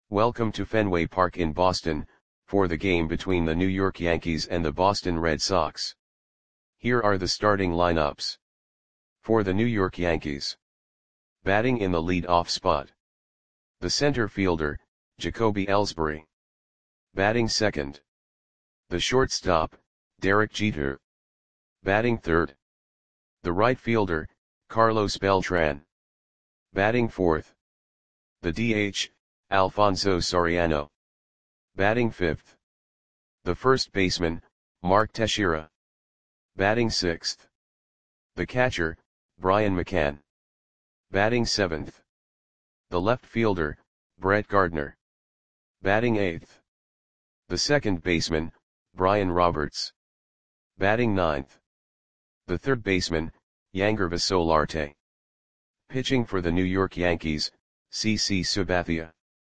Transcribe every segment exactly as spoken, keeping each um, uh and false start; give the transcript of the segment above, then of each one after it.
Welcome to Fenway Park in Boston, for the game between the New York Yankees and the Boston Red Sox. Here are the starting lineups. For the New York Yankees. Batting in the lead-off spot. The center fielder, Jacoby Ellsbury. Batting second. The shortstop, Derek Jeter. Batting third. The right fielder, Carlos Beltran. Batting fourth. The D H, Alfonso Soriano. Batting fifth. The first baseman, Mark Teixeira. Batting sixth. The catcher, Brian McCann. Batting seventh. The left fielder, Brett Gardner. Batting eighth. The second baseman, Brian Roberts. Batting ninth. The third baseman, Yangervis Solarte. Pitching for the New York Yankees, C C Sabathia.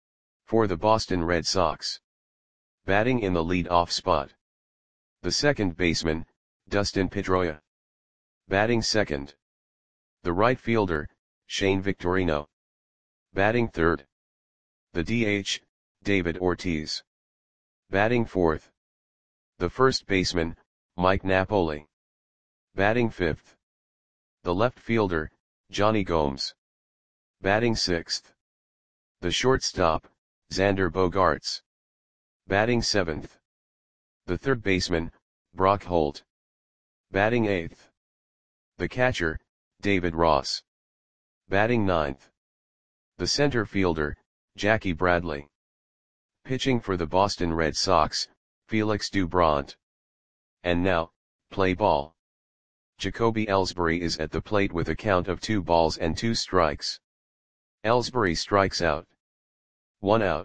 For the Boston Red Sox. Batting in the lead-off spot. The second baseman, Dustin Pedroia. Batting second. The right fielder, Shane Victorino. Batting third. The D H, David Ortiz. Batting fourth. The first baseman, Mike Napoli. Batting fifth. The left fielder, Johnny Gomes. Batting sixth. The shortstop, Xander Bogaerts. Batting seventh. The third baseman, Brock Holt. Batting eighth. The catcher, David Ross. Batting ninth. The center fielder, Jackie Bradley. Pitching for the Boston Red Sox, Felix Doubront. And now, play ball. Jacoby Ellsbury is at the plate with a count of two balls and two strikes. Ellsbury strikes out. One out.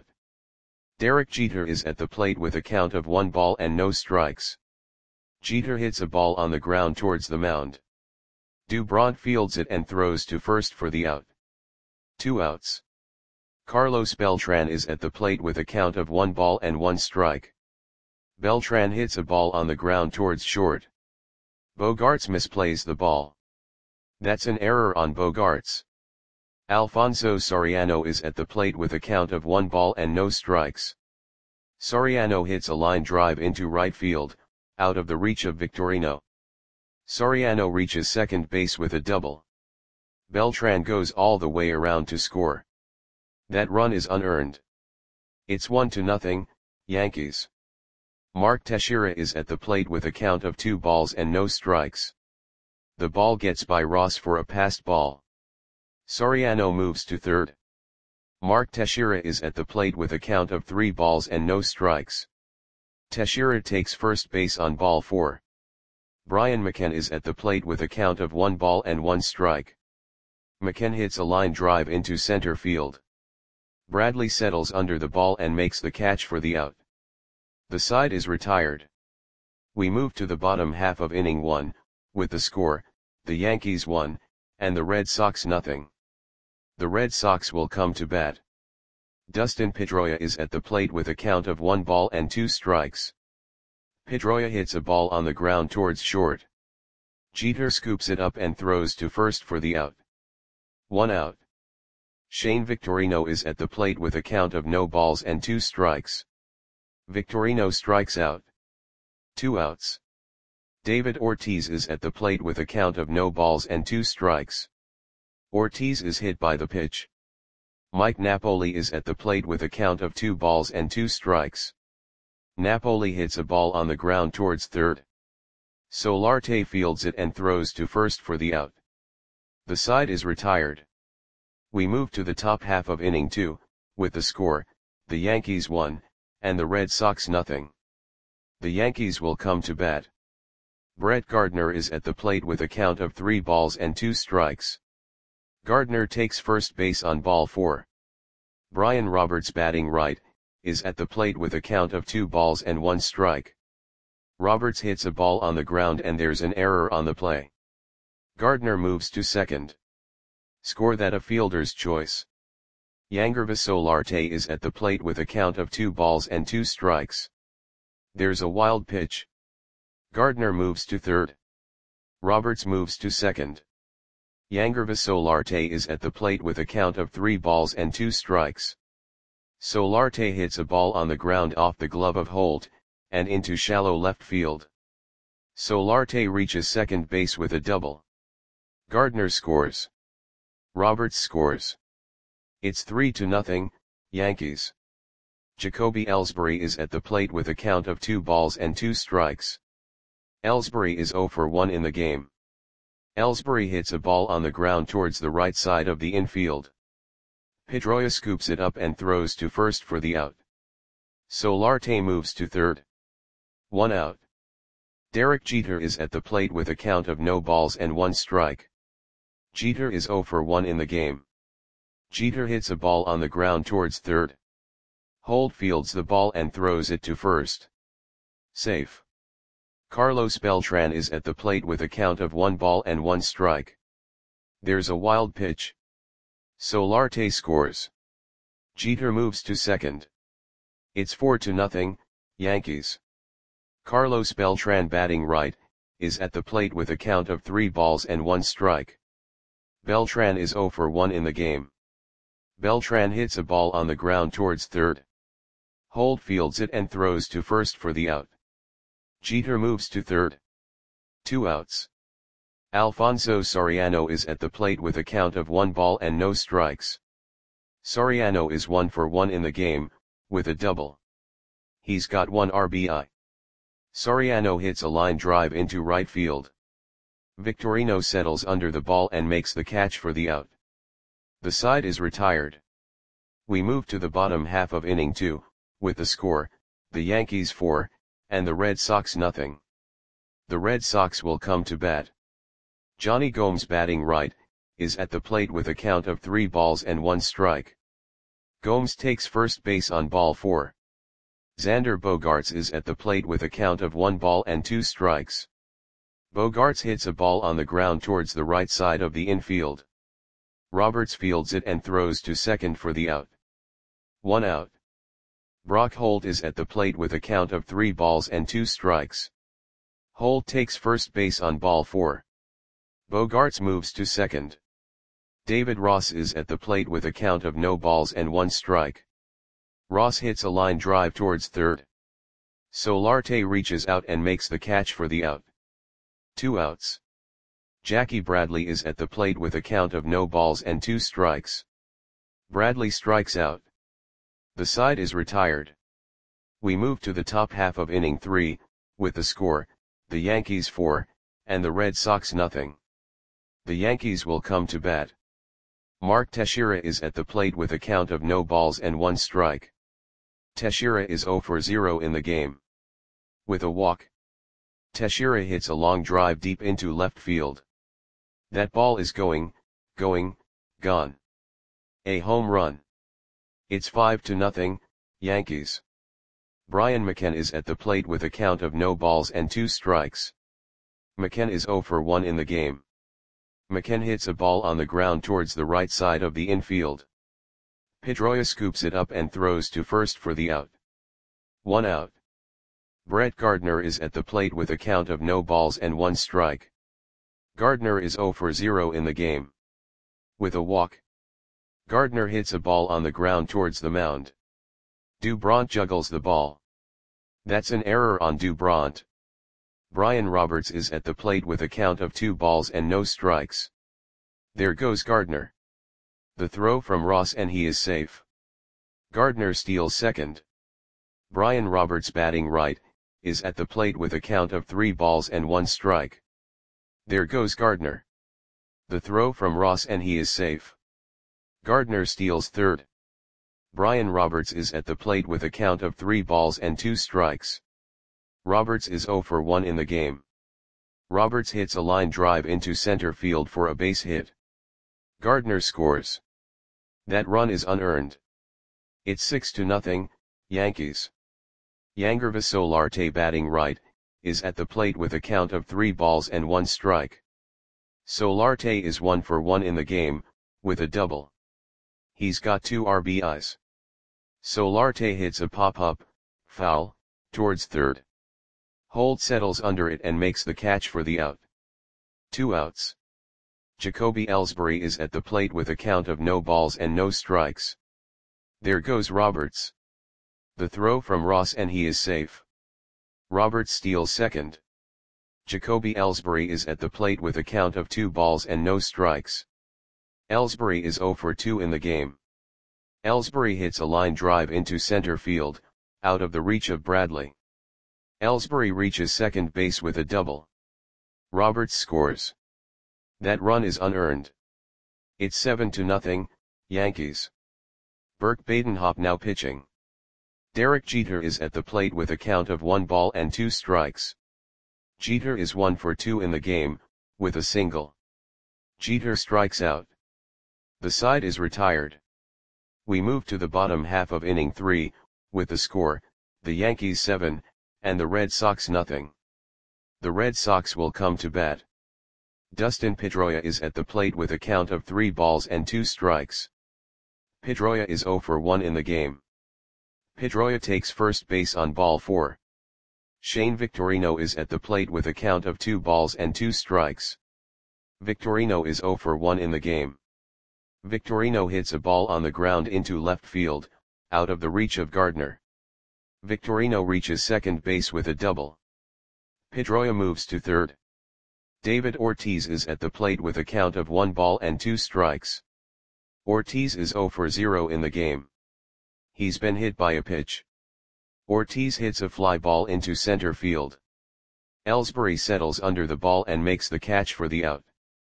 Derek Jeter is at the plate with a count of one ball and no strikes. Jeter hits a ball on the ground towards the mound. Doubront fields it and throws to first for the out. Two outs. Carlos Beltran is at the plate with a count of one ball and one strike. Beltran hits a ball on the ground towards short. Bogaerts misplays the ball. That's an error on Bogaerts. Alfonso Soriano is at the plate with a count of one ball and no strikes. Soriano hits a line drive into right field, out of the reach of Victorino. Soriano reaches second base with a double. Beltran goes all the way around to score. That run is unearned. It's one to nothing, Yankees. Mark Teixeira is at the plate with a count of two balls and no strikes. The ball gets by Ross for a passed ball. Soriano moves to third. Mark Teixeira is at the plate with a count of three balls and no strikes. Teixeira takes first base on ball four. Brian McCann is at the plate with a count of one ball and one strike. McCann hits a line drive into center field. Bradley settles under the ball and makes the catch for the out. The side is retired. We move to the bottom half of inning one, with the score, the Yankees one, and the Red Sox nothing. The Red Sox will come to bat. Dustin Pedroia is at the plate with a count of one ball and two strikes. Pedroia hits a ball on the ground towards short. Jeter scoops it up and throws to first for the out. One out. Shane Victorino is at the plate with a count of no balls and two strikes. Victorino strikes out. Two outs. David Ortiz is at the plate with a count of no balls and two strikes. Ortiz is hit by the pitch. Mike Napoli is at the plate with a count of two balls and two strikes. Napoli hits a ball on the ground towards third. Solarte fields it and throws to first for the out. The side is retired. We move to the top half of inning two, with the score, the Yankees one, and the Red Sox nothing. The Yankees will come to bat. Brett Gardner is at the plate with a count of three balls and two strikes. Gardner takes first base on ball four. Brian Roberts, batting right, is at the plate with a count of two balls and one strike. Roberts hits a ball on the ground and there's an error on the play. Gardner moves to second. Score that a fielder's choice. Yangervis Solarte is at the plate with a count of two balls and two strikes. There's a wild pitch. Gardner moves to third. Roberts moves to second. Yangervis Solarte is at the plate with a count of three balls and two strikes. Solarte hits a ball on the ground off the glove of Holt, and into shallow left field. Solarte reaches second base with a double. Gardner scores. Roberts scores. It's three to nothing, Yankees. Jacoby Ellsbury is at the plate with a count of two balls and two strikes. Ellsbury is zero for one in the game. Ellsbury hits a ball on the ground towards the right side of the infield. Pedroia scoops it up and throws to first for the out. Solarte moves to third. One out. Derek Jeter is at the plate with a count of no balls and one strike. Jeter is zero for one in the game. Jeter hits a ball on the ground towards third. Holt fields the ball and throws it to first. Safe. Carlos Beltran is at the plate with a count of one ball and one strike. There's a wild pitch. Solarte scores. Jeter moves to second. It's four to nothing, Yankees. Carlos Beltran, batting right, is at the plate with a count of three balls and one strike. Beltran is zero for one in the game. Beltran hits a ball on the ground towards third. Holt fields it and throws to first for the out. Jeter moves to third. Two outs. Alfonso Soriano is at the plate with a count of one ball and no strikes. Soriano is one for one in the game, with a double. He's got one R B I. Soriano hits a line drive into right field. Victorino settles under the ball and makes the catch for the out. The side is retired. We move to the bottom half of inning two, with the score, the Yankees four, and the Red Sox nothing. The Red Sox will come to bat. Johnny Gomes, batting right, is at the plate with a count of three balls and one strike. Gomes takes first base on ball four. Xander Bogaerts is at the plate with a count of one ball and two strikes. Bogaerts hits a ball on the ground towards the right side of the infield. Roberts fields it and throws to second for the out. One out. Brock Holt is at the plate with a count of three balls and two strikes. Holt takes first base on ball four. Bogaerts moves to second. David Ross is at the plate with a count of no balls and one strike. Ross hits a line drive towards third. Solarte reaches out and makes the catch for the out. Two outs. Jackie Bradley is at the plate with a count of no balls and two strikes. Bradley strikes out. The side is retired. We move to the top half of inning three, with the score, the Yankees four, and the Red Sox nothing. The Yankees will come to bat. Mark Teixeira is at the plate with a count of no balls and one strike. Teixeira is zero for zero in the game. With a walk. Teixeira hits a long drive deep into left field. That ball is going, going, gone. A home run. It's five to nothing, Yankees. Brian McCann is at the plate with a count of no balls and two strikes. McCann is zero for one in the game. McCann hits a ball on the ground towards the right side of the infield. Pedroia scoops it up and throws to first for the out. One out. Brett Gardner is at the plate with a count of no balls and one strike. Gardner is zero for zero in the game. With a walk. Gardner hits a ball on the ground towards the mound. Dubront juggles the ball. That's an error on Dubront. Brian Roberts is at the plate with a count of two balls and no strikes. There goes Gardner. The throw from Ross and he is safe. Gardner steals second. Brian Roberts, batting right, is at the plate with a count of three balls and one strike. There goes Gardner. The throw from Ross and he is safe. Gardner steals third. Brian Roberts is at the plate with a count of three balls and two strikes. Roberts is zero for one in the game. Roberts hits a line drive into center field for a base hit. Gardner scores. That run is unearned. It's six to nothing, Yankees. Yangervis Solarte, batting right, is at the plate with a count of three balls and one strike. Solarte is one for one in the game, with a double. He's got two R B Is. Solarte hits a pop-up, foul, towards third. Holt settles under it and makes the catch for the out. Two outs. Jacoby Ellsbury is at the plate with a count of no balls and no strikes. There goes Roberts. The throw from Ross and he is safe. Roberts steals second. Jacoby Ellsbury is at the plate with a count of two balls and no strikes. Ellsbury is zero for two in the game. Ellsbury hits a line drive into center field, out of the reach of Bradley. Ellsbury reaches second base with a double. Roberts scores. That run is unearned. It's seven to nothing, Yankees. Burke Badenhop now pitching. Derek Jeter is at the plate with a count of one ball and two strikes. Jeter is one for two in the game, with a single. Jeter strikes out. The side is retired. We move to the bottom half of inning three, with the score, the Yankees seven, and the Red Sox nothing. The Red Sox will come to bat. Dustin Pedroia is at the plate with a count of three balls and two strikes. Pedroia is zero for one in the game. Pedroia takes first base on ball four. Shane Victorino is at the plate with a count of two balls and two strikes. Victorino is zero for one in the game. Victorino hits a ball on the ground into left field, out of the reach of Gardner. Victorino reaches second base with a double. Pedroia moves to third. David Ortiz is at the plate with a count of one ball and two strikes. Ortiz is zero for zero in the game. He's been hit by a pitch. Ortiz hits a fly ball into center field. Ellsbury settles under the ball and makes the catch for the out.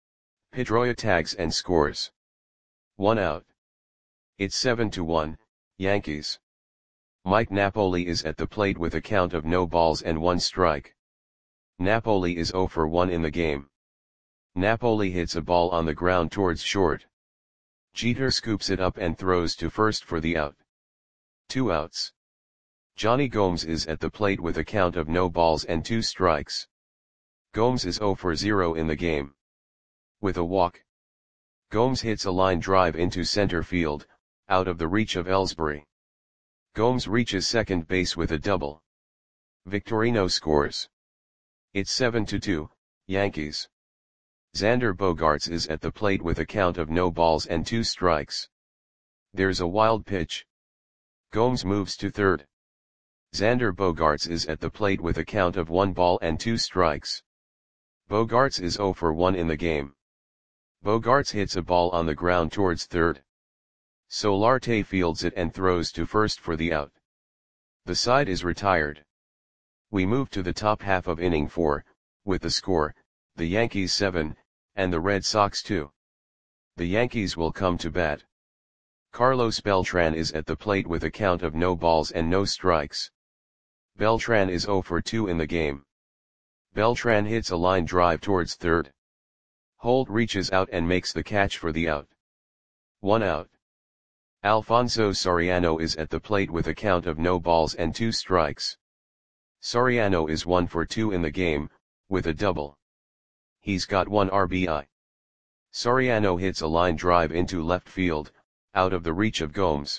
Pedroia tags and scores. One out. It's seven to one, Yankees. Mike Napoli is at the plate with a count of no balls and one strike. Napoli is zero for one in the game. Napoli hits a ball on the ground towards short. Jeter scoops it up and throws to first for the out. Two outs. Johnny Gomes is at the plate with a count of no balls and two strikes. Gomes is zero for zero in the game. With a walk. Gomes hits a line drive into center field, out of the reach of Ellsbury. Gomes reaches second base with a double. Victorino scores. It's seven to two, Yankees. Xander Bogaerts is at the plate with a count of no balls and two strikes. There's a wild pitch. Gomes moves to third. Xander Bogaerts is at the plate with a count of one ball and two strikes. Bogaerts is zero for one in the game. Bogaerts hits a ball on the ground towards third. Solarte fields it and throws to first for the out. The side is retired. We move to the top half of inning four, with the score, the Yankees seven, and the Red Sox two. The Yankees will come to bat. Carlos Beltran is at the plate with a count of no balls and no strikes. Beltran is zero for two in the game. Beltran hits a line drive towards third. Holt reaches out and makes the catch for the out. One out. Alfonso Soriano is at the plate with a count of no balls and two strikes. Soriano is one for two in the game, with a double. He's got one R B I. Soriano hits a line drive into left field, out of the reach of Gomes.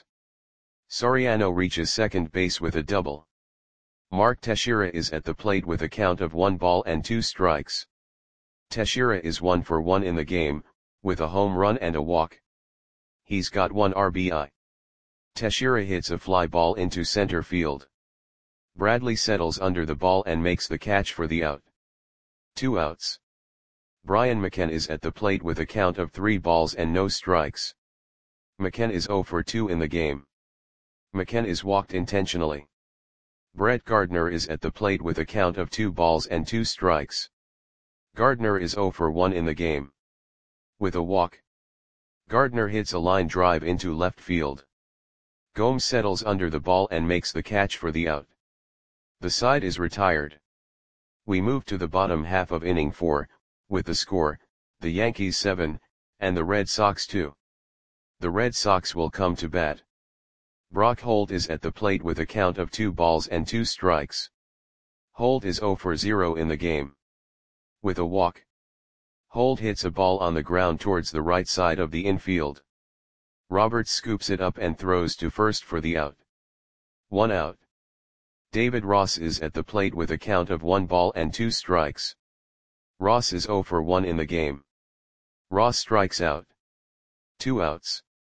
Soriano reaches second base with a double. Mark Teixeira is at the plate with a count of one ball and two strikes. Teixeira is one for one in the game, with a home run and a walk. He's got one R B I. Teixeira hits a fly ball into center field. Bradley settles under the ball and makes the catch for the out. Two outs. Brian McCann is at the plate with a count of three balls and no strikes. McCann is zero for two in the game. McCann is walked intentionally. Brett Gardner is at the plate with a count of two balls and two strikes. Gardner is zero for one in the game. With a walk. Gardner hits a line drive into left field. Gomes settles under the ball and makes the catch for the out. The side is retired. We move to the bottom half of inning four, with the score, the Yankees seven, and the Red Sox two. The Red Sox will come to bat. Brock Holt is at the plate with a count of two balls and two strikes. Holt is zero for zero in the game. With a walk. Holt hits a ball on the ground towards the right side of the infield. Roberts scoops it up and throws to first for the out. One out. David Ross is at the plate with a count of one ball and two strikes. Ross is zero for one in the game. Ross strikes out. Two outs.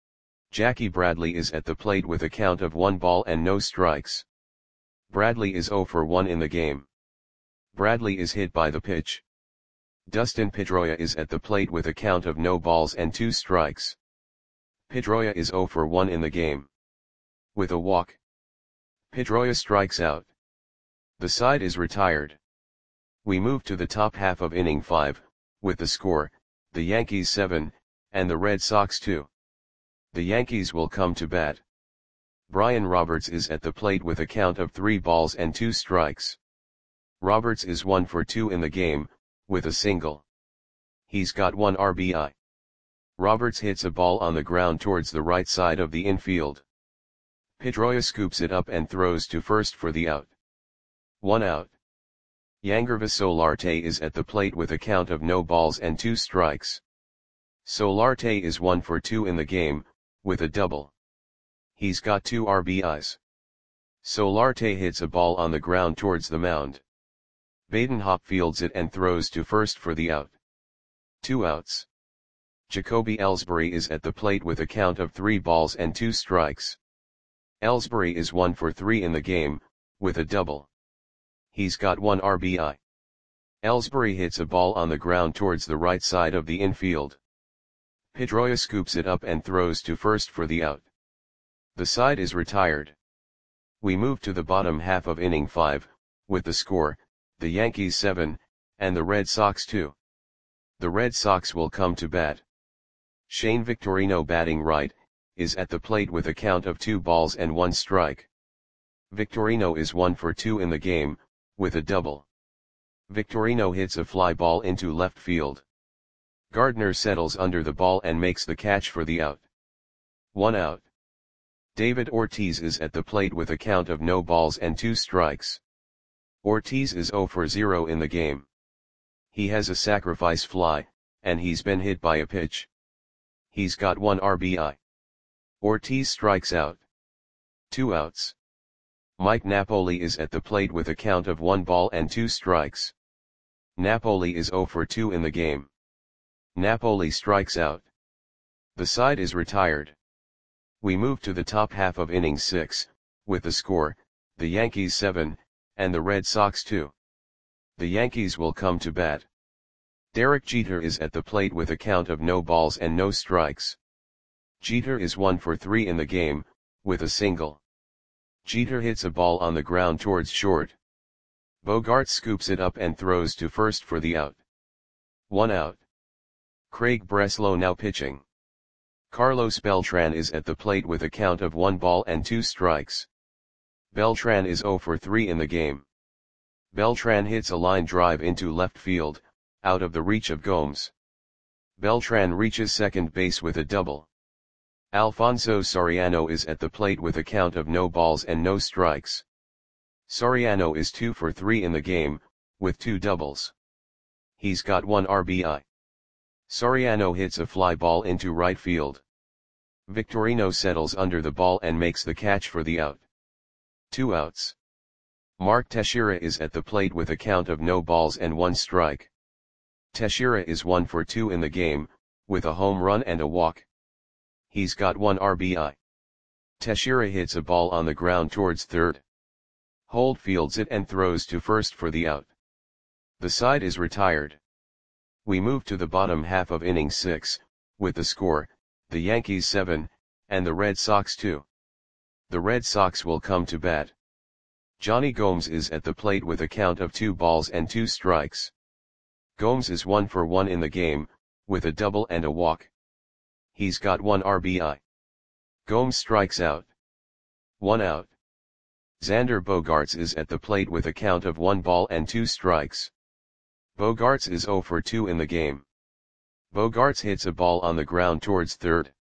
Jackie Bradley is at the plate with a count of one ball and no strikes. Bradley is zero for one in the game. Bradley is hit by the pitch. Dustin Pedroia is at the plate with a count of no balls and two strikes. Pedroia is zero for one in the game. With a walk, Pedroia strikes out. The side is retired. We move to the top half of inning five, with the score, the Yankees seven, and the Red Sox two. The Yankees will come to bat. Brian Roberts is at the plate with a count of three balls and two strikes. Roberts is one for two in the game, with a single. He's got one R B I. Roberts hits a ball on the ground towards the right side of the infield. Pedroia scoops it up and throws to first for the out. One out. Yangervis Solarte is at the plate with a count of no balls and two strikes. Solarte is one for two in the game, with a double. He's got two R B Is. Solarte hits a ball on the ground towards the mound. Badenhop fields it and throws to first for the out. Two outs. Jacoby Ellsbury is at the plate with a count of three balls and two strikes. Ellsbury is one for three in the game, with a double. He's got one R B I. Ellsbury hits a ball on the ground towards the right side of the infield. Pedroia scoops it up and throws to first for the out. The side is retired. We move to the bottom half of inning five, with the score, the Yankees seven, and the Red Sox two. The Red Sox will come to bat. Shane Victorino, batting right, is at the plate with a count of two balls and one strike. Victorino is one for two in the game, with a double. Victorino hits a fly ball into left field. Gardner settles under the ball and makes the catch for the out. One out. David Ortiz is at the plate with a count of no balls and two strikes. Ortiz is zero for zero in the game. He has a sacrifice fly, and he's been hit by a pitch. He's got one R B I. Ortiz strikes out. Two outs. Mike Napoli is at the plate with a count of one ball and two strikes. Napoli is zero for two in the game. Napoli strikes out. The side is retired. We move to the top half of inning six, with the score, the Yankees seven, and the Red Sox two. The Yankees will come to bat. Derek Jeter is at the plate with a count of no balls and no strikes. Jeter is one for three in the game, with a single. Jeter hits a ball on the ground towards short. Bogart scoops it up and throws to first for the out. One out. Craig Breslow now pitching. Carlos Beltran is at the plate with a count of one ball and two strikes. Beltran is zero for three in the game. Beltran hits a line drive into left field, out of the reach of Gomes. Beltran reaches second base with a double. Alfonso Soriano is at the plate with a count of no balls and no strikes. Soriano is two for three in the game, with two doubles. He's got one R B I. Soriano hits a fly ball into right field. Victorino settles under the ball and makes the catch for the out. Two outs. Mark Teixeira is at the plate with a count of no balls and one strike. Teixeira is one for two in the game, with a home run and a walk. He's got one R B I. Teixeira hits a ball on the ground towards third. Holt fields it and throws to first for the out. The side is retired. We move to the bottom half of inning six, with the score, the Yankees seven, and the Red Sox two. The Red Sox will come to bat. Johnny Gomes is at the plate with a count of two balls and two strikes. Gomes is one for one in the game, with a double and a walk. He's got one R B I. Gomes strikes out. One out. Xander Bogaerts is at the plate with a count of one ball and two strikes. Bogaerts is zero for two in the game. Bogaerts hits a ball on the ground towards third.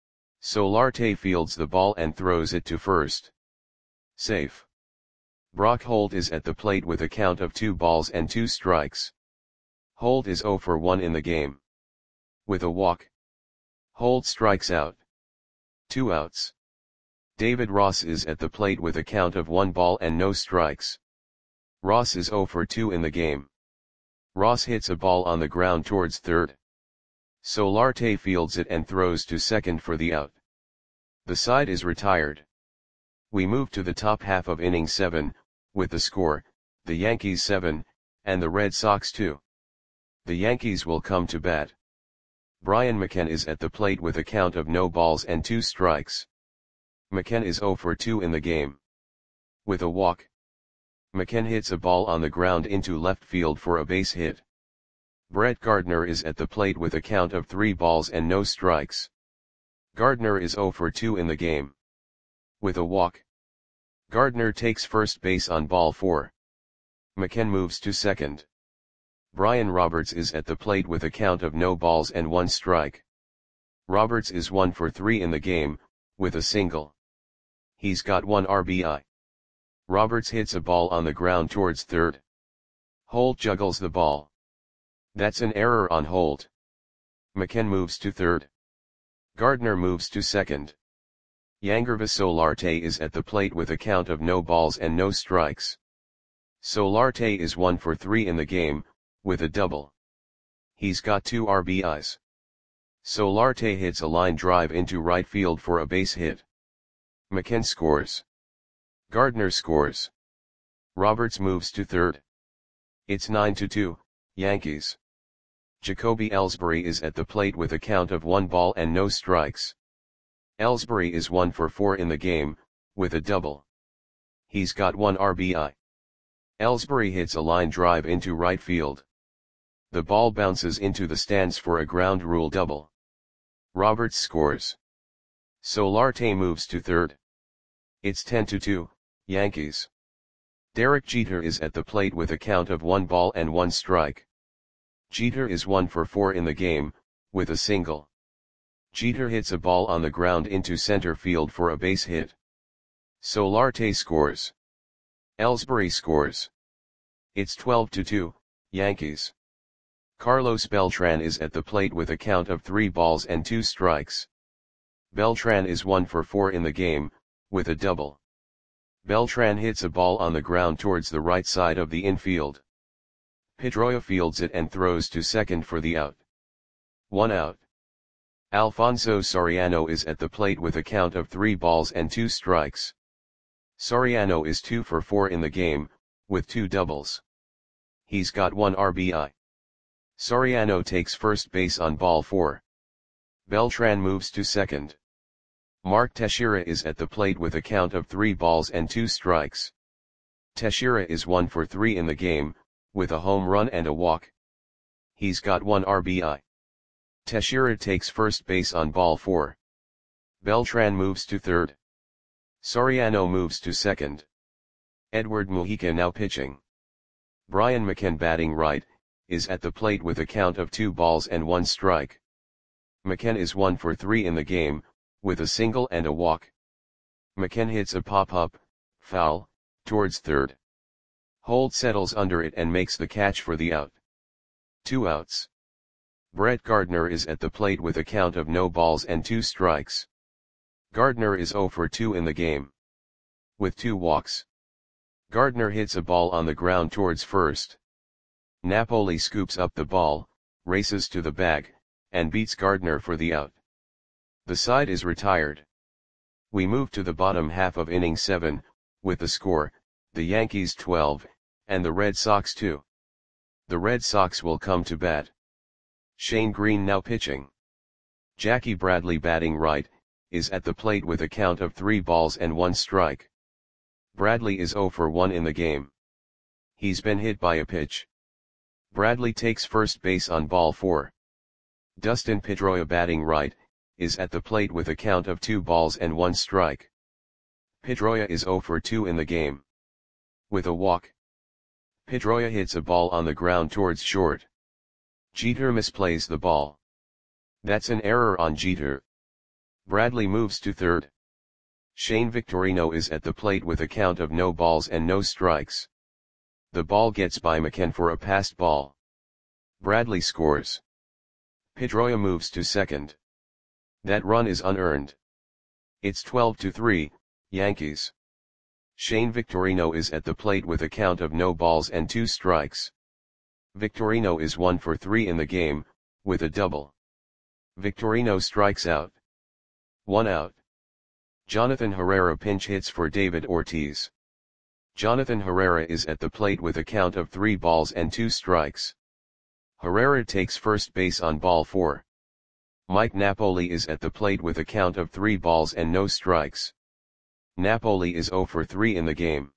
Solarte fields the ball and throws it to first. Safe. Brock Holt is at the plate with a count of two balls and two strikes. Holt is zero for one in the game. With a walk, Holt strikes out. Two outs. David Ross is at the plate with a count of one ball and no strikes. Ross is zero for two in the game. Ross hits a ball on the ground towards third. Solarte fields it and throws to second for the out. The side is retired. We move to the top half of inning seven, with the score, the Yankees seven, and the Red Sox two. The Yankees will come to bat. Brian McCann is at the plate with a count of no balls and two strikes. McCann is zero for two in the game. With a walk, McCann hits a ball on the ground into left field for a base hit. Brett Gardner is at the plate with a count of three balls and no strikes. Gardner is zero for two in the game. With a walk, Gardner takes first base on ball four. McCann moves to second. Brian Roberts is at the plate with a count of no balls and one strike. Roberts is one for three in the game, with a single. He's got one R B I. Roberts hits a ball on the ground towards third. Holt juggles the ball. That's an error on Holt. McCann moves to third. Gardner moves to second. Yangervis Solarte is at the plate with a count of no balls and no strikes. Solarte is one for three in the game, with a double. He's got two R B Is. Solarte hits a line drive into right field for a base hit. McCann scores. Gardner scores. Roberts moves to third. It's nine to two, Yankees. Jacoby Ellsbury is at the plate with a count of one ball and no strikes. Ellsbury is one for four in the game, with a double. He's got one R B I. Ellsbury hits a line drive into right field. The ball bounces into the stands for a ground rule double. Roberts scores. Solarte moves to third. It's ten to two, Yankees. Derek Jeter is at the plate with a count of one ball and one strike. Jeter is one for four in the game, with a single. Jeter hits a ball on the ground into center field for a base hit. Solarte scores. Ellsbury scores. It's twelve to two, Yankees. Carlos Beltran is at the plate with a count of three balls and two strikes. Beltran is one for four in the game, with a double. Beltran hits a ball on the ground towards the right side of the infield. Pedroia fields it and throws to second for the out. One out. Alfonso Soriano is at the plate with a count of three balls and two strikes. Soriano is two for four in the game, with two doubles. He's got one R B I. Soriano takes first base on ball four. Beltran moves to second. Mark Teixeira is at the plate with a count of three balls and two strikes. Teixeira is one for three in the game, with a home run and a walk. He's got one R B I. Teixeira takes first base on ball four. Beltran moves to third. Soriano moves to second. Edward Mujica now pitching. Brian McCann batting right, is at the plate with a count of two balls and one strike. McCann is one for three in the game, with a single and a walk. McCann hits a pop-up, foul, towards third. Holt settles under it and makes the catch for the out. Two outs. Brett Gardner is at the plate with a count of no balls and two strikes. Gardner is zero for two in the game. With two walks. Gardner hits a ball on the ground towards first. Napoli scoops up the ball, races to the bag, and beats Gardner for the out. The side is retired. We move to the bottom half of inning seven, with the score, the Yankees twelve, and the Red Sox two. The Red Sox will come to bat. Shane Green now pitching. Jackie Bradley batting right, is at the plate with a count of three balls and one strike. Bradley is zero for one in the game. He's been hit by a pitch. Bradley takes first base on ball four. Dustin Pedroia batting right, is at the plate with a count of two balls and one strike. Pedroia is zero for two in the game. With a walk. Pedroia hits a ball on the ground towards short. Jeter misplays the ball. That's an error on Jeter. Bradley moves to third. Shane Victorino is at the plate with a count of no balls and no strikes. The ball gets by McCann for a passed ball. Bradley scores. Pedroia moves to second. That run is unearned. It's twelve to three, Yankees. Shane Victorino is at the plate with a count of no balls and two strikes. Victorino is one for three in the game, with a double. Victorino strikes out. One out. Jonathan Herrera pinch hits for David Ortiz. Jonathan Herrera is at the plate with a count of three balls and two strikes. Herrera takes first base on ball four. Mike Napoli is at the plate with a count of three balls and no strikes. Napoli is zero for three in the game.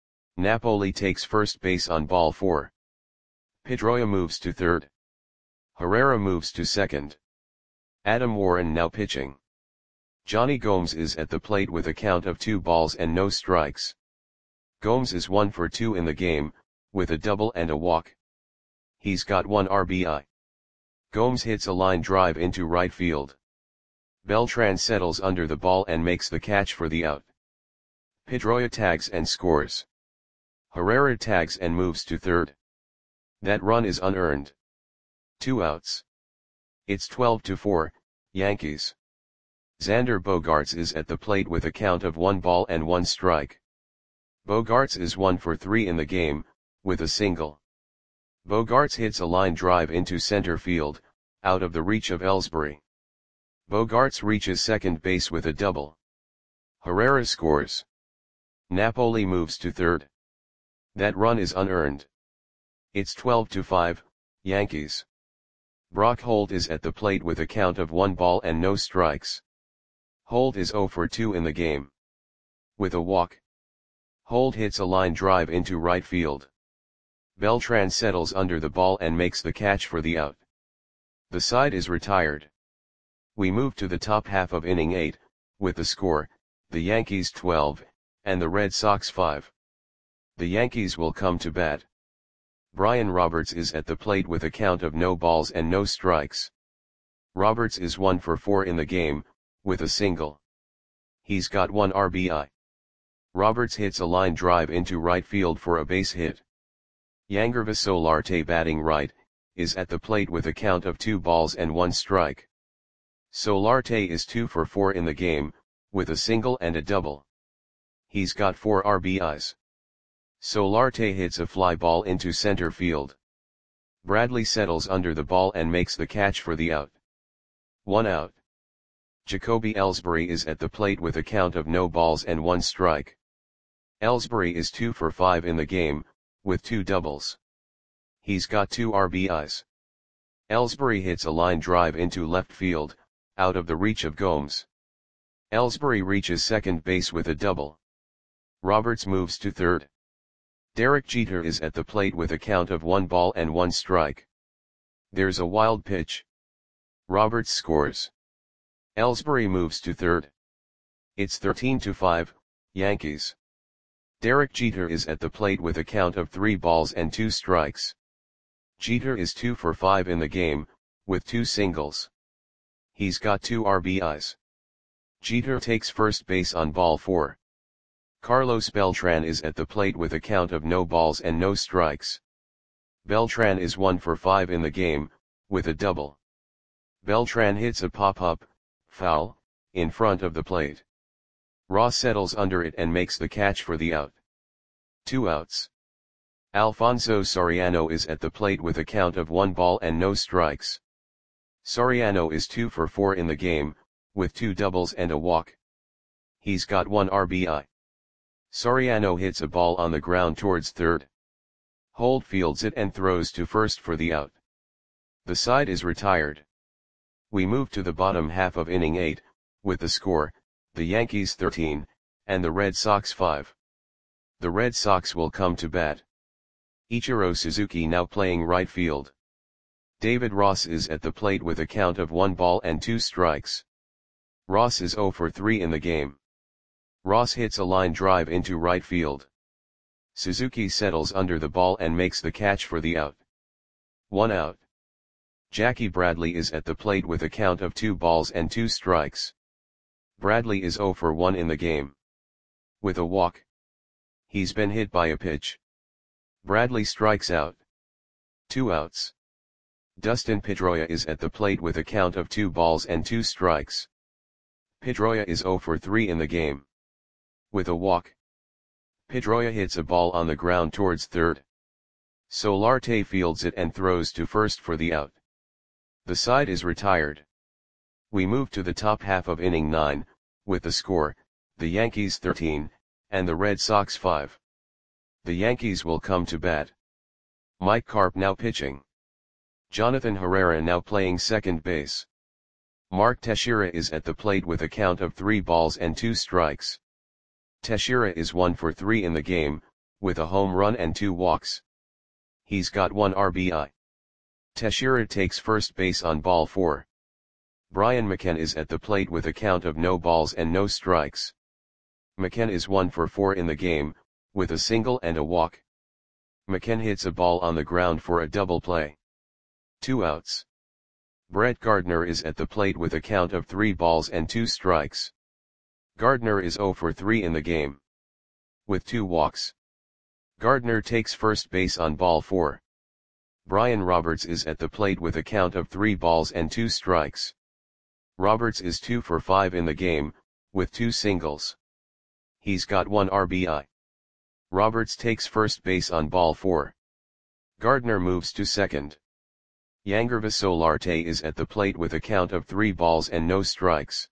Napoli takes first base on ball four. Pedroia moves to third. Herrera moves to second. Adam Warren now pitching. Johnny Gomes is at the plate with a count of two balls and no strikes. Gomes is one for two in the game, with a double and a walk. He's got one R B I. Gomes hits a line drive into right field. Beltran settles under the ball and makes the catch for the out. Pedroia tags and scores. Herrera tags and moves to third. That run is unearned. Two outs. It's twelve to four, Yankees. Xander Bogaerts is at the plate with a count of one ball and one strike. Bogaerts is one for three in the game, with a single. Bogaerts hits a line drive into center field, out of the reach of Ellsbury. Bogaerts reaches second base with a double. Herrera scores. Napoli moves to third. That run is unearned. It's twelve to five, Yankees. Brock Holt is at the plate with a count of one ball and no strikes. Holt is zero for two in the game. With a walk. Holt hits a line drive into right field. Beltran settles under the ball and makes the catch for the out. The side is retired. We move to the top half of inning eight, with the score, the Yankees twelve, and the Red Sox five. The Yankees will come to bat. Brian Roberts is at the plate with a count of no balls and no strikes. Roberts is one for four in the game, with a single. He's got one R B I. Roberts hits a line drive into right field for a base hit. Yangervis Solarte batting right, is at the plate with a count of two balls and one strike. Solarte is two for four in the game, with a single and a double. He's got four R B Is. Solarte hits a fly ball into center field. Bradley settles under the ball and makes the catch for the out. One out. Jacoby Ellsbury is at the plate with a count of no balls and one strike. Ellsbury is two for five in the game, with two doubles. He's got two R B Is. Ellsbury hits a line drive into left field, out of the reach of Gomes. Ellsbury reaches second base with a double. Roberts moves to third. Derek Jeter is at the plate with a count of one ball and one strike. There's a wild pitch. Roberts scores. Ellsbury moves to third. It's thirteen to five, Yankees. Derek Jeter is at the plate with a count of three balls and two strikes. Jeter is two for five in the game, with two singles. He's got two R B Is. Jeter takes first base on ball four. Carlos Beltran is at the plate with a count of no balls and no strikes. Beltran is one for five in the game, with a double. Beltran hits a pop-up, foul, in front of the plate. Ross settles under it and makes the catch for the out. Two outs. Alfonso Soriano is at the plate with a count of one ball and no strikes. Soriano is two for four in the game, with two doubles and a walk. He's got one R B I. Soriano hits a ball on the ground towards third. Holt fields it and throws to first for the out. The side is retired. We move to the bottom half of inning eight, with the score, the Yankees thirteen, and the Red Sox five. The Red Sox will come to bat. Ichiro Suzuki now playing right field. David Ross is at the plate with a count of one ball and two strikes. Ross is zero for three in the game. Ross hits a line drive into right field. Suzuki settles under the ball and makes the catch for the out. One out. Jackie Bradley is at the plate with a count of two balls and two strikes. Bradley is zero for one in the game. With a walk. He's been hit by a pitch. Bradley strikes out. Two outs. Dustin Pedroia is at the plate with a count of two balls and two strikes. Pedroia is zero for three in the game. With a walk. Pedroia hits a ball on the ground towards third. Solarte fields it and throws to first for the out. The side is retired. We move to the top half of inning nine, with the score, the Yankees thirteen, and the Red Sox five. The Yankees will come to bat. Mike Carp now pitching. Jonathan Herrera now playing second base. Mark Teixeira is at the plate with a count of three balls and two strikes. Teixeira is one for three in the game, with a home run and two walks. He's got one R B I. Teixeira takes first base on ball four. Brian McCann is at the plate with a count of no balls and no strikes. McCann is one for four in the game, with a single and a walk. McCann hits a ball on the ground for a double play. Two outs. Brett Gardner is at the plate with a count of three balls and two strikes. Gardner is zero for three in the game, with two walks. Gardner takes first base on ball four. Brian Roberts is at the plate with a count of three balls and two strikes. Roberts is two for five in the game, with two singles. He's got one R B I. Roberts takes first base on ball four. Gardner moves to second. Yangervis Solarte is at the plate with a count of three balls and no strikes.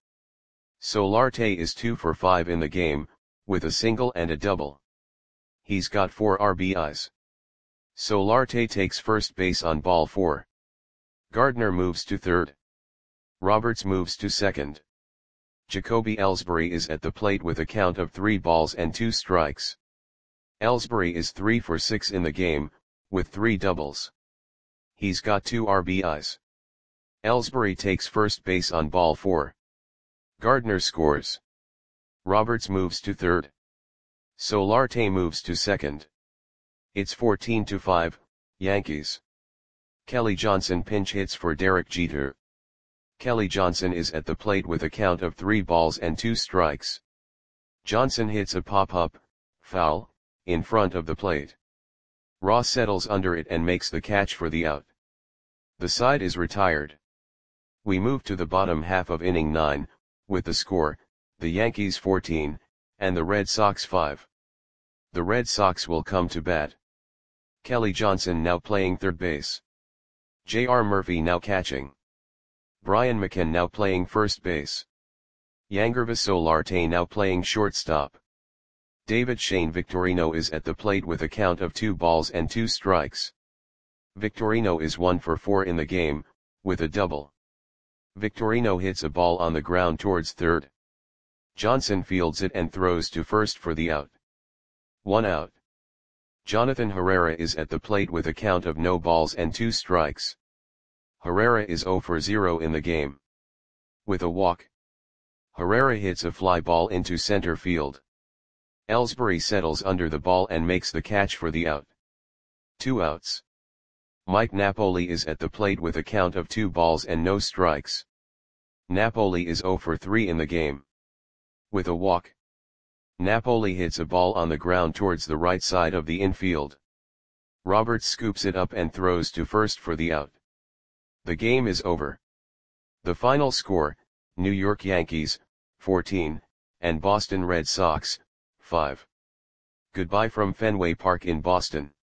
Solarte is two for five in the game, with a single and a double. He's got four R B Is. Solarte takes first base on ball four. Gardner moves to third. Roberts moves to second. Jacoby Ellsbury is at the plate with a count of three balls and two strikes. Ellsbury is three for six in the game, with three doubles. He's got two R B Is. Ellsbury takes first base on ball four. Gardner scores. Roberts moves to third. Solarte moves to second. It's fourteen to five, Yankees. Kelly Johnson pinch hits for Derek Jeter. Kelly Johnson is at the plate with a count of three balls and two strikes. Johnson hits a pop-up, foul, in front of the plate. Ross settles under it and makes the catch for the out. The side is retired. We move to the bottom half of inning nine, with the score, the Yankees fourteen, and the Red Sox five. The Red Sox will come to bat. Kelly Johnson now playing third base. J R Murphy now catching. Brian McCann now playing first base. Yangervis Solarte now playing shortstop. David Shane Victorino is at the plate with a count of two balls and two strikes. Victorino is one for four in the game, with a double. Victorino hits a ball on the ground towards third. Johnson fields it and throws to first for the out. One out. Jonathan Herrera is at the plate with a count of no balls and two strikes. Herrera is zero for zero in the game, with a walk. Herrera hits a fly ball into center field. Ellsbury settles under the ball and makes the catch for the out. Two outs. Mike Napoli is at the plate with a count of two balls and no strikes. Napoli is zero for three in the game, with a walk. Napoli hits a ball on the ground towards the right side of the infield. Roberts scoops it up and throws to first for the out. The game is over. The final score, New York Yankees, fourteen, and Boston Red Sox, five. Goodbye from Fenway Park in Boston.